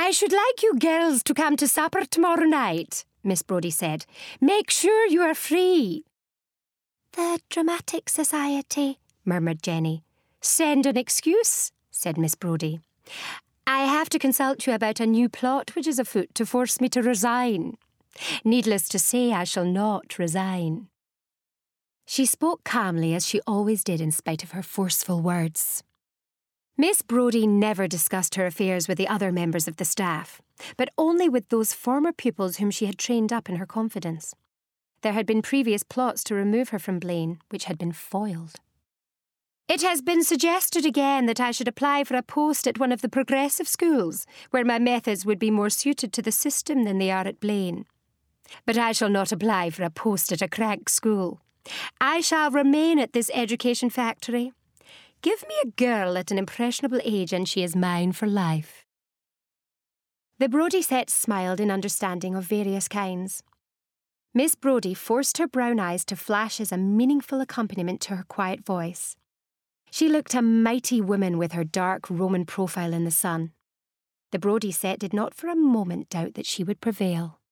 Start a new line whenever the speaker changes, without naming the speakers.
"I should like you girls to come to supper tomorrow night," Miss Brodie said. "Make sure you are free." "The Dramatic Society," murmured Jenny. "Send an excuse," said Miss Brodie. "I have to consult you about a new plot which is afoot to force me to resign. Needless to say, I shall not resign." She spoke calmly, as she always did in spite of her forceful words. Miss Brodie never discussed her affairs with the other members of the staff, but only with those former pupils whom she had trained up in her confidence. There had been previous plots to remove her from Blaine, which had been foiled. "It has been suggested again that I should apply for a post at one of the progressive schools, where my methods would be more suited to the system than they are at Blaine. But I shall not apply for a post at a crank school. I shall remain at this education factory. Give me a girl at an impressionable age and she is mine for life." The Brodie sets smiled in understanding of various kinds. Miss Brodie forced her brown eyes to flash as a meaningful accompaniment to her quiet voice. She looked a mighty woman with her dark Roman profile in the sun. The Brodie set did not for a moment doubt that she would prevail.